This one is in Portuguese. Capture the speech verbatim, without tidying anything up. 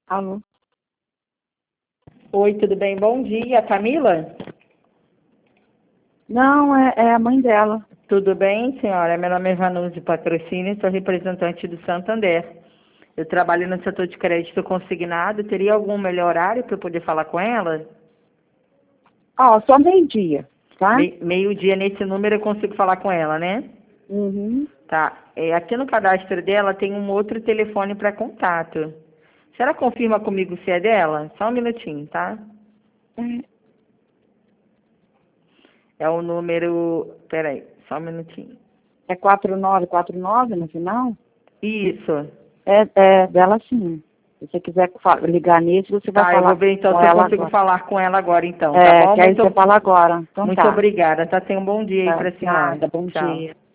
Alô? Oi, tudo bem? Bom dia, Camila? Não, é, é a mãe dela. Tudo bem, senhora? Meu nome é Vanusa Patrocínio, sou representante do Santander. Eu trabalho no setor de crédito consignado. Teria algum melhor horário para eu poder falar com ela? Ó, só meio-dia, tá? Me- Meio-dia nesse número eu consigo falar com ela, né? Uhum. Tá. É, aqui no cadastro dela tem um outro telefone para contato. A senhora confirma comigo se é dela? Só um minutinho, tá? É o número... Peraí, só um minutinho. É quatro nove quatro nove no final? Isso. É, é dela sim. Se você quiser fa- ligar nesse, você vai Tá, eu falar vou ver então com se eu ela consigo agora. falar com ela agora então, tá É, bom? que aí Muito, você fala agora. Então muito tá. obrigada, tá? Tenha um bom dia aí Tá, pra senhora. nada, bom Tchau. dia.